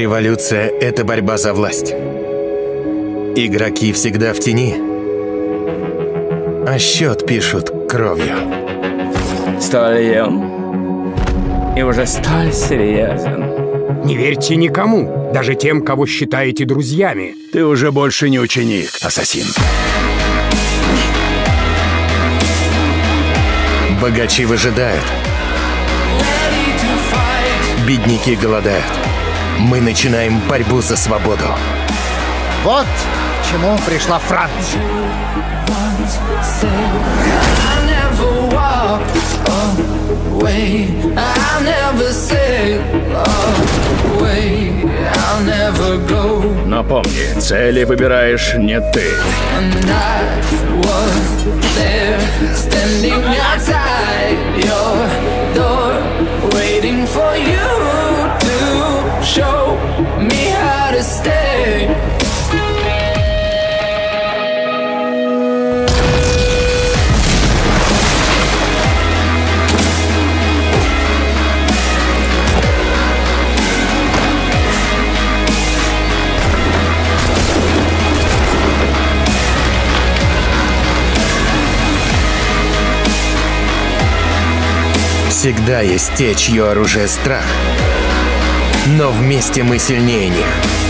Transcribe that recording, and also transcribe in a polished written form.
Революция — это борьба за власть. Игроки всегда в тени, а счет пишут кровью. Столь юн и уже столь серьезен. Не верьте никому, даже тем, кого считаете друзьями. Ты уже больше не ученик, ассасин. Богачи выжидают. Бедняки голодают. Мы начинаем борьбу за свободу. Вот к чему пришла Франция. Но помни, цели выбираешь не ты. Всегда есть те, чье оружие — страх. Но вместе мы сильнее них.